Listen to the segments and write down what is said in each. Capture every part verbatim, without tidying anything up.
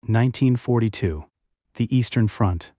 nineteen forty-two. The Eastern Front.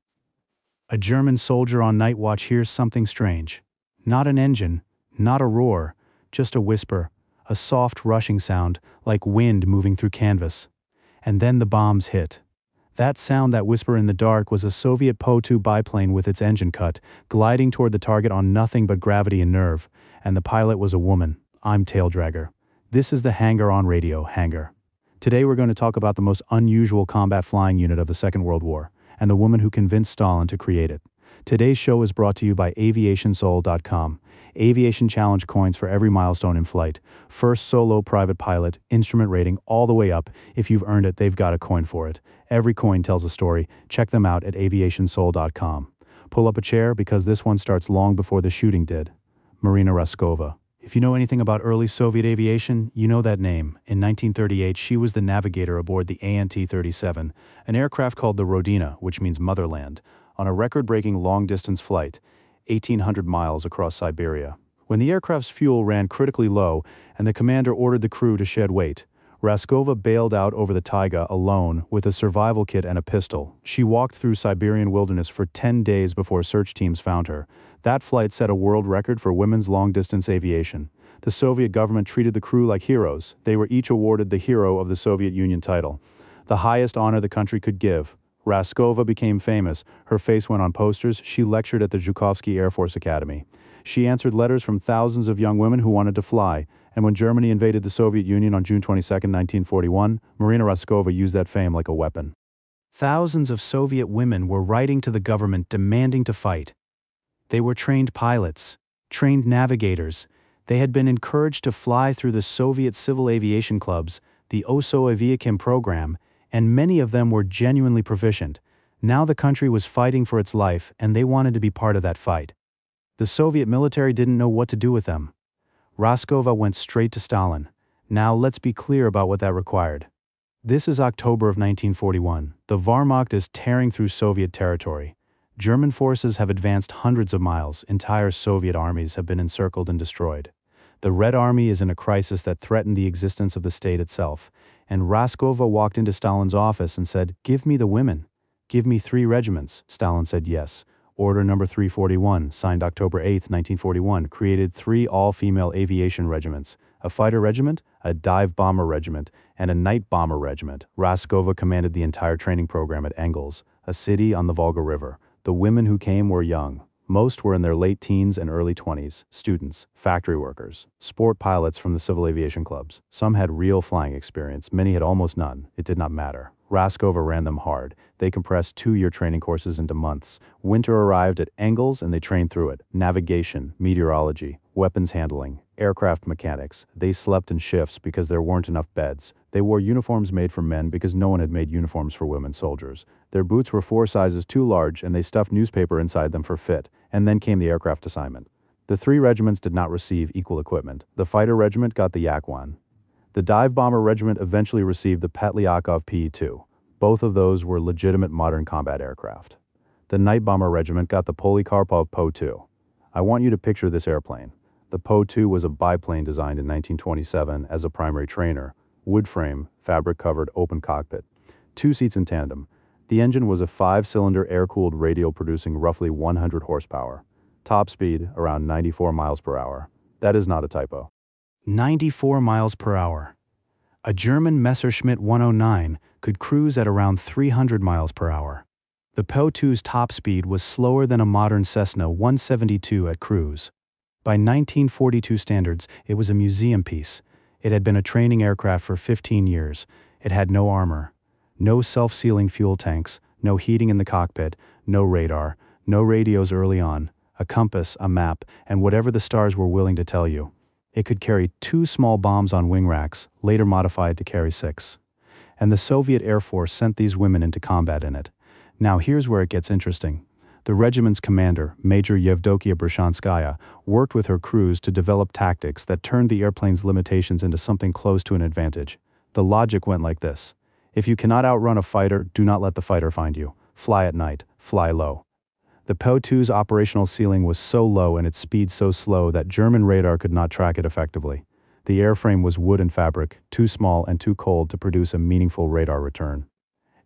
A German soldier on night watch hears something strange. Not an engine, not a roar, just a whisper, a soft rushing sound, like wind moving through canvas. And then the bombs hit. That sound, that whisper in the dark, was a Soviet P O two biplane with its engine cut, gliding toward the target on nothing but gravity and nerve, and the pilot was a woman. I'm Taildragger. This is the Hangar on Radio, Hangar. Today we're going to talk about the most unusual combat flying unit of the Second World War, and the woman who convinced Stalin to create it. Today's show is brought to you by aviation soul dot com. Aviation Challenge coins for every milestone in flight. First solo private pilot, instrument rating all the way up. If you've earned it, they've got a coin for it. Every coin tells a story. Check them out at aviation soul dot com. Pull up a chair because this one starts long before the shooting did. Marina Raskova. If you know anything about early Soviet aviation, you know that name. In nineteen thirty-eight, she was the navigator aboard the A N T thirty-seven, an aircraft called the Rodina, which means motherland, on a record-breaking long-distance flight, eighteen hundred miles across Siberia. When the aircraft's fuel ran critically low and the commander ordered the crew to shed weight, Raskova bailed out over the taiga alone with a survival kit and a pistol. She walked through Siberian wilderness for ten days before search teams found her. That flight set a world record for women's long-distance aviation. The Soviet government treated the crew like heroes. They were each awarded the Hero of the Soviet Union title, the highest honor the country could give. Raskova became famous. Her face went on posters. She lectured at the Zhukovsky Air Force Academy. She answered letters from thousands of young women who wanted to fly. And when Germany invaded the Soviet Union on June twenty-second, nineteen forty-one, Marina Raskova used that fame like a weapon. Thousands of Soviet women were writing to the government demanding to fight. They were trained pilots, trained navigators. They had been encouraged to fly through the Soviet civil aviation clubs, the Osoaviakim program, and many of them were genuinely proficient. Now the country was fighting for its life, and they wanted to be part of that fight. The Soviet military didn't know what to do with them. Raskova went straight to Stalin. Now let's be clear about what that required. This is October of nineteen forty-one. The Wehrmacht is tearing through Soviet territory. German forces have advanced hundreds of miles. Entire Soviet armies have been encircled and destroyed. The Red Army is in a crisis that threatened the existence of the state itself. And Raskova walked into Stalin's office and said, "Give me the women. Give me three regiments." Stalin said yes. Order number three forty-one, signed October eighth, nineteen forty-one, created three all-female aviation regiments, a fighter regiment, a dive bomber regiment, and a night bomber regiment. Raskova commanded the entire training program at Engels, a city on the Volga River. The women who came were young. Most were in their late teens and early twenties, students, factory workers, sport pilots from the civil aviation clubs. Some had real flying experience, many had almost none. It did not matter. Raskova ran them hard. They compressed two-year training courses into months. Winter arrived at Engels and they trained through it. Navigation, meteorology, weapons handling, aircraft mechanics. They slept in shifts because there weren't enough beds. They wore uniforms made for men because no one had made uniforms for women soldiers. Their boots were four sizes too large and they stuffed newspaper inside them for fit. And then came the aircraft assignment. The three regiments did not receive equal equipment. The fighter regiment got the Yak one. The dive bomber regiment eventually received the Petlyakov P E two. Both of those were legitimate modern combat aircraft. The night bomber regiment got the Polikarpov P O two. I want you to picture this airplane. The P O two was a biplane designed in nineteen twenty-seven as a primary trainer, wood frame, fabric-covered open cockpit, two seats in tandem. The engine was a five-cylinder air-cooled radial producing roughly one hundred horsepower. Top speed, around ninety-four miles per hour. That is not a typo. ninety-four miles per hour. A German Messerschmitt one oh nine could cruise at around three hundred miles per hour. The P O two's top speed was slower than a modern Cessna one seventy-two at cruise. By nineteen forty-two standards, it was a museum piece. It had been a training aircraft for fifteen years. It had no armor, no self-sealing fuel tanks, no heating in the cockpit, no radar, no radios early on, a compass, a map, and whatever the stars were willing to tell you. It could carry two small bombs on wing racks, later modified to carry six. And the Soviet Air Force sent these women into combat in it. Now here's where it gets interesting. The regiment's commander, Major Yevdokia Brushanskaya, worked with her crews to develop tactics that turned the airplane's limitations into something close to an advantage. The logic went like this. If you cannot outrun a fighter, do not let the fighter find you. Fly at night, fly low. The P O two's operational ceiling was so low and its speed so slow that German radar could not track it effectively. The airframe was wood and fabric, too small and too cold to produce a meaningful radar return.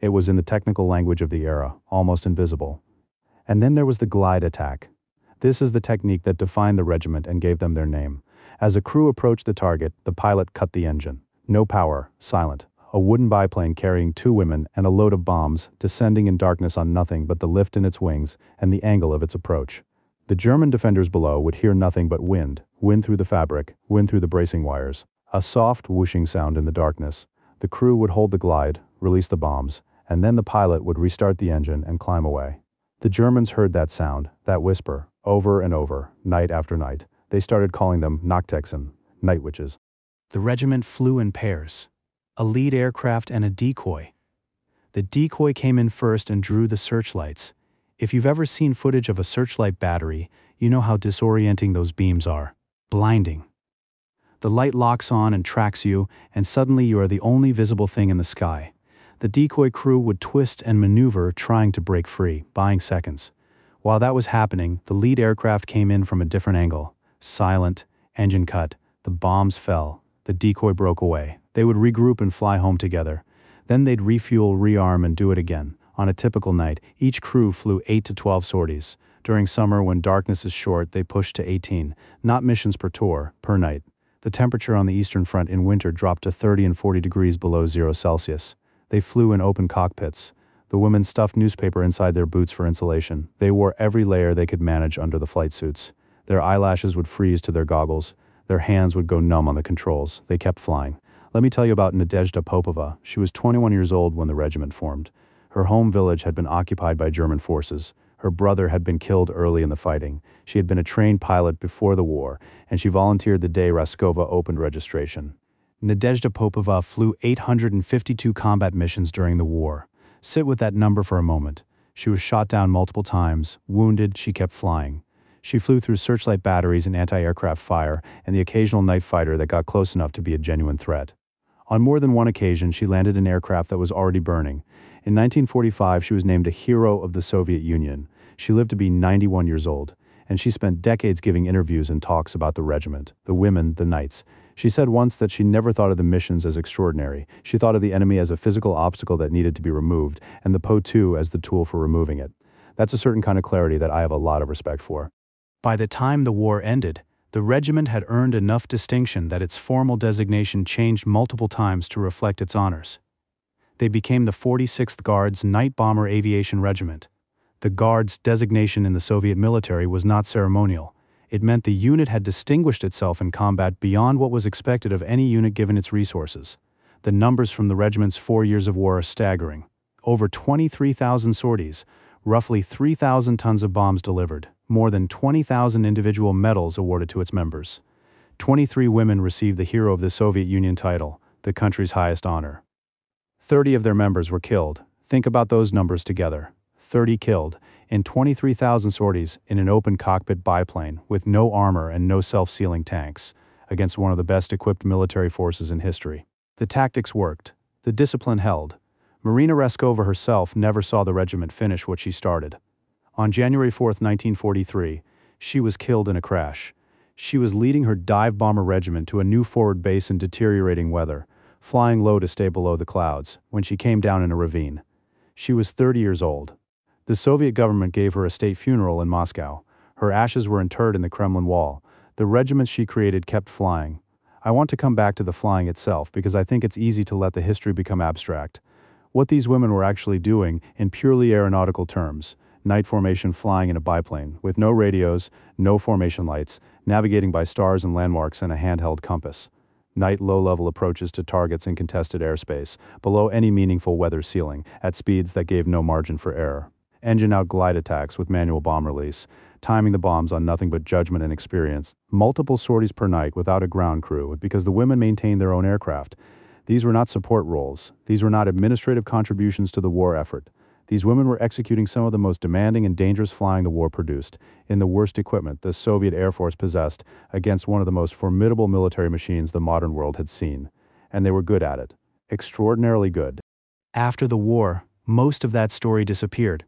It was in the technical language of the era, almost invisible. And then there was the glide attack. This is the technique that defined the regiment and gave them their name. As a crew approached the target, the pilot cut the engine. No power, silent. A wooden biplane carrying two women and a load of bombs, descending in darkness on nothing but the lift in its wings and the angle of its approach. The German defenders below would hear nothing but wind, wind through the fabric, wind through the bracing wires. A soft whooshing sound in the darkness. The crew would hold the glide, release the bombs, and then the pilot would restart the engine and climb away. The Germans heard that sound, that whisper, over and over, night after night. They started calling them Nachthexen, night witches. The regiment flew in pairs. A lead aircraft and a decoy. The decoy came in first and drew the searchlights. If you've ever seen footage of a searchlight battery, you know how disorienting those beams are. Blinding. The light locks on and tracks you, and suddenly you are the only visible thing in the sky. The decoy crew would twist and maneuver, trying to break free, buying seconds. While that was happening, the lead aircraft came in from a different angle. Silent, engine cut, the bombs fell, the decoy broke away. They would regroup and fly home together. Then they'd refuel, rearm, and do it again. On a typical night, each crew flew eight to twelve sorties. During summer, when darkness is short, they pushed to eighteen, not missions per tour, per night. The temperature on the Eastern Front in winter dropped to thirty and forty degrees below zero Celsius. They flew in open cockpits. The women stuffed newspaper inside their boots for insulation. They wore every layer they could manage under the flight suits. Their eyelashes would freeze to their goggles. Their hands would go numb on the controls. They kept flying. Let me tell you about Nadezhda Popova. She was twenty-one years old when the regiment formed. Her home village had been occupied by German forces. Her brother had been killed early in the fighting. She had been a trained pilot before the war, and she volunteered the day Raskova opened registration. Nadezhda Popova flew eight hundred fifty-two combat missions during the war. Sit with that number for a moment. She was shot down multiple times. Wounded, she kept flying. She flew through searchlight batteries and anti-aircraft fire, and the occasional night fighter that got close enough to be a genuine threat. On more than one occasion, she landed an aircraft that was already burning. In nineteen forty-five, she was named a hero of the Soviet Union. She lived to be ninety-one years old, and she spent decades giving interviews and talks about the regiment, the women, the knights. She said once that she never thought of the missions as extraordinary. She thought of the enemy as a physical obstacle that needed to be removed, and the P O two as the tool for removing it. That's a certain kind of clarity that I have a lot of respect for. By the time the war ended, the regiment had earned enough distinction that its formal designation changed multiple times to reflect its honors. They became the forty-sixth Guards Night Bomber Aviation Regiment. The Guards designation in the Soviet military was not ceremonial. It meant the unit had distinguished itself in combat beyond what was expected of any unit given its resources. The numbers from the regiment's four years of war are staggering. Over twenty-three thousand sorties, roughly three thousand tons of bombs delivered, more than twenty thousand individual medals awarded to its members. twenty-three women received the Hero of the Soviet Union title, the country's highest honor. thirty of their members were killed. Think about those numbers together. thirty killed, in twenty-three thousand sorties in an open cockpit biplane with no armor and no self-sealing tanks, against one of the best equipped military forces in history. The tactics worked. The discipline held. Marina Raskova herself never saw the regiment finish what she started. On January fourth, nineteen forty-three, she was killed in a crash. She was leading her dive bomber regiment to a new forward base in deteriorating weather, flying low to stay below the clouds, when she came down in a ravine. She was thirty years old. The Soviet government gave her a state funeral in Moscow. Her ashes were interred in the Kremlin wall. The regiments she created kept flying. I want to come back to the flying itself because I think it's easy to let the history become abstract. What these women were actually doing, in purely aeronautical terms, night formation flying in a biplane, with no radios, no formation lights, navigating by stars and landmarks and a handheld compass. Night low-level approaches to targets in contested airspace, below any meaningful weather ceiling, at speeds that gave no margin for error. Engine-out glide attacks with manual bomb release, timing the bombs on nothing but judgment and experience. Multiple sorties per night without a ground crew, because the women maintained their own aircraft. These were not support roles. These were not administrative contributions to the war effort. These women were executing some of the most demanding and dangerous flying the war produced, in the worst equipment the Soviet Air Force possessed, against one of the most formidable military machines the modern world had seen. And they were good at it. Extraordinarily good. After the war, most of that story disappeared.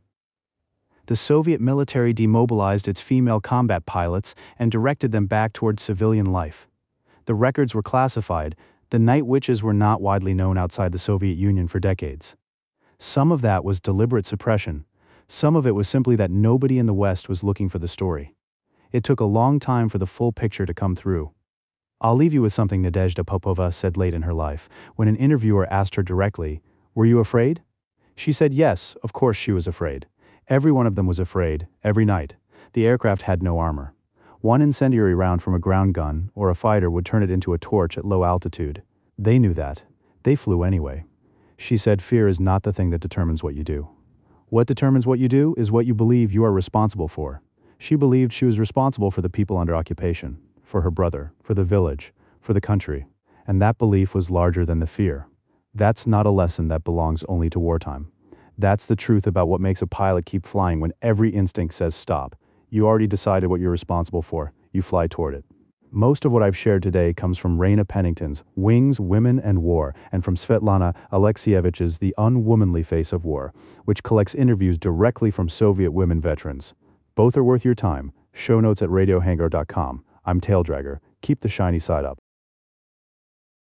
The Soviet military demobilized its female combat pilots and directed them back toward civilian life. The records were classified. The night witches were not widely known outside the Soviet Union for decades. Some of that was deliberate suppression. Some of it was simply that nobody in the West was looking for the story. It took a long time for the full picture to come through. I'll leave you with something Nadezhda Popova said late in her life, when an interviewer asked her directly, "Were you afraid?" She said yes, of course she was afraid. Every one of them was afraid, every night. The aircraft had no armor. One incendiary round from a ground gun or a fighter would turn it into a torch at low altitude. They knew that. They flew anyway. She said fear is not the thing that determines what you do. What determines what you do is what you believe you are responsible for. She believed she was responsible for the people under occupation, for her brother, for the village, for the country, and that belief was larger than the fear. That's not a lesson that belongs only to wartime. That's the truth about what makes a pilot keep flying when every instinct says stop. You already decided what you're responsible for. You fly toward it. Most of what I've shared today comes from Raina Pennington's Wings, Women, and War, and from Svetlana Alexievich's The Unwomanly Face of War, which collects interviews directly from Soviet women veterans. Both are worth your time. Show notes at radio hangar dot com. I'm Taildragger. Keep the shiny side up.